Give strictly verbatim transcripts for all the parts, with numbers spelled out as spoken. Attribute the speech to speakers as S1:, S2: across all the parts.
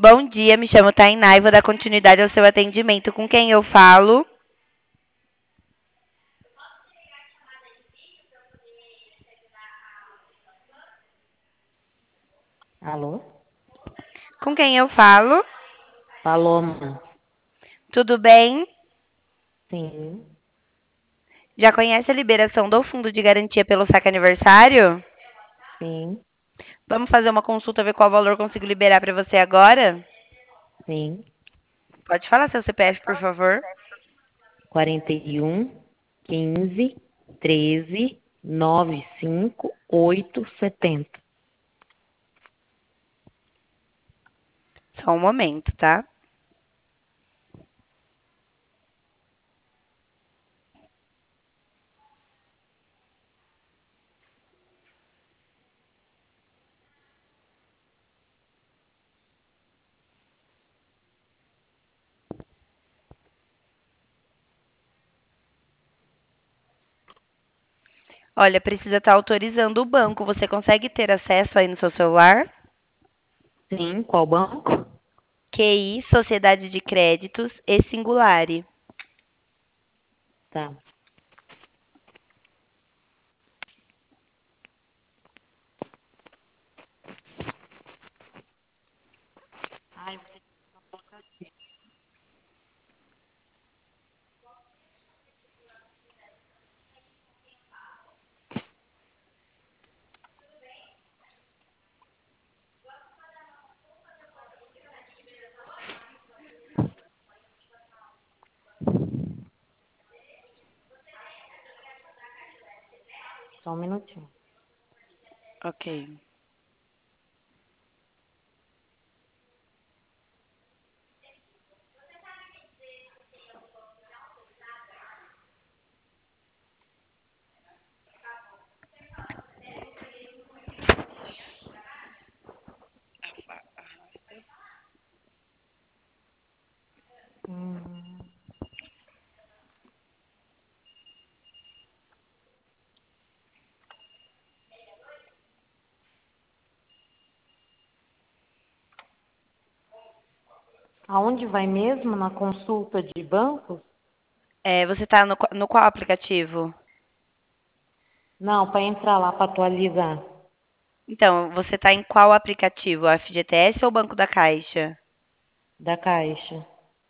S1: Bom dia, me chamo Tainá e vou dar continuidade ao seu atendimento. Com quem eu falo?
S2: Alô?
S1: Com quem eu falo?
S2: Paloma?
S1: Tudo bem?
S2: Sim,
S1: Já conhece a liberação do fundo de garantia pelo saque aniversário?
S2: sim,
S1: Vamos fazer uma consulta, ver qual valor consigo liberar para você agora?
S2: sim.
S1: Pode falar seu C P F, por favor.
S2: Quarenta e um, quinze, treze, noventa e cinco, oito, setenta.
S1: Só um momento, tá? Olha, precisa estar autorizando o banco. Você consegue ter acesso aí no seu celular?
S2: Sim, qual banco?
S1: Q I, Sociedade de Créditos e Singulare.
S2: Tá. Ai, você só um minutinho.
S1: Ok.
S2: Hum, aonde vai mesmo? Na consulta de bancos?
S1: É, você está no, no qual aplicativo?
S2: Não, para entrar lá para atualizar.
S1: Então, você está em qual aplicativo? A F G T S ou o Banco da Caixa?
S2: Da Caixa.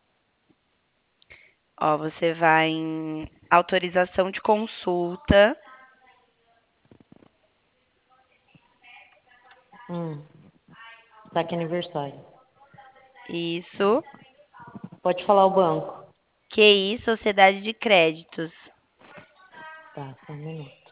S1: Ó, você vai em autorização de consulta.
S2: Hum, saque aniversário.
S1: Isso.
S2: Pode falar o banco.
S1: Q I, Sociedade de Créditos.
S2: Tá, só um minuto.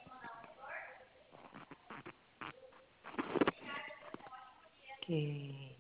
S2: Ok.